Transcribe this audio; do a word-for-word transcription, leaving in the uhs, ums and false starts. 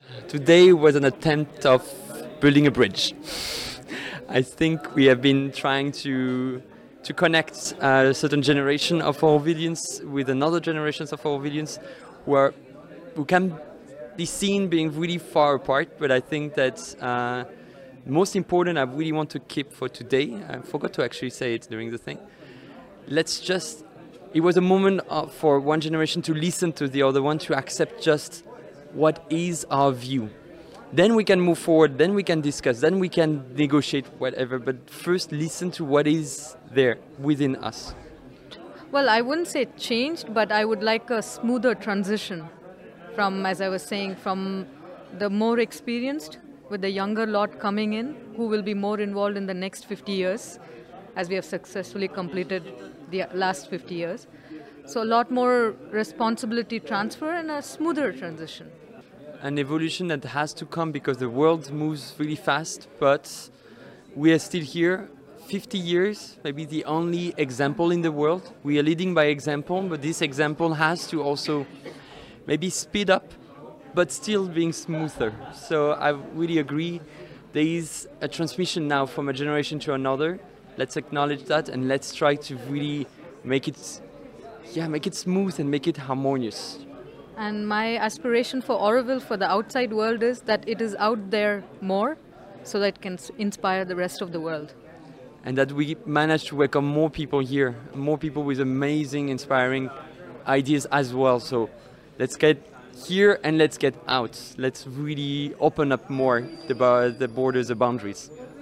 Today was an attempt of building a bridge. I think we have been trying to to connect a certain generation of our audience with another generations of our audience who are who can be seen being really far apart. But I think that uh, most important, I really want to keep for today. I forgot to actually say it during the thing. Let's just. It was a moment of, for one generation to listen to the other one, to accept just what is our view. Then we can move forward, then we can discuss, then we can negotiate whatever, but first listen to what is there within us. Well, I wouldn't say changed, but I would like a smoother transition from, as I was saying, from the more experienced with the younger lot coming in, who will be more involved in the next fifty years, as we have successfully completed the last fifty years. So a lot more responsibility transfer and a smoother transition. An evolution that has to come because the world moves really fast, but we are still here. fifty years, maybe the only example in the world. We are leading by example, but this example has to also maybe speed up, but still being smoother. So I really agree. There is a transmission now from a generation to another. Let's acknowledge that and let's try to really make it, yeah, make it smooth and make it harmonious. And my aspiration for Auroville, for the outside world, is that it is out there more so that it can s- inspire the rest of the world. And that we manage to welcome more people here, more people with amazing, inspiring ideas as well. So let's get here and let's get out. Let's really open up more the, bar- the borders, the boundaries.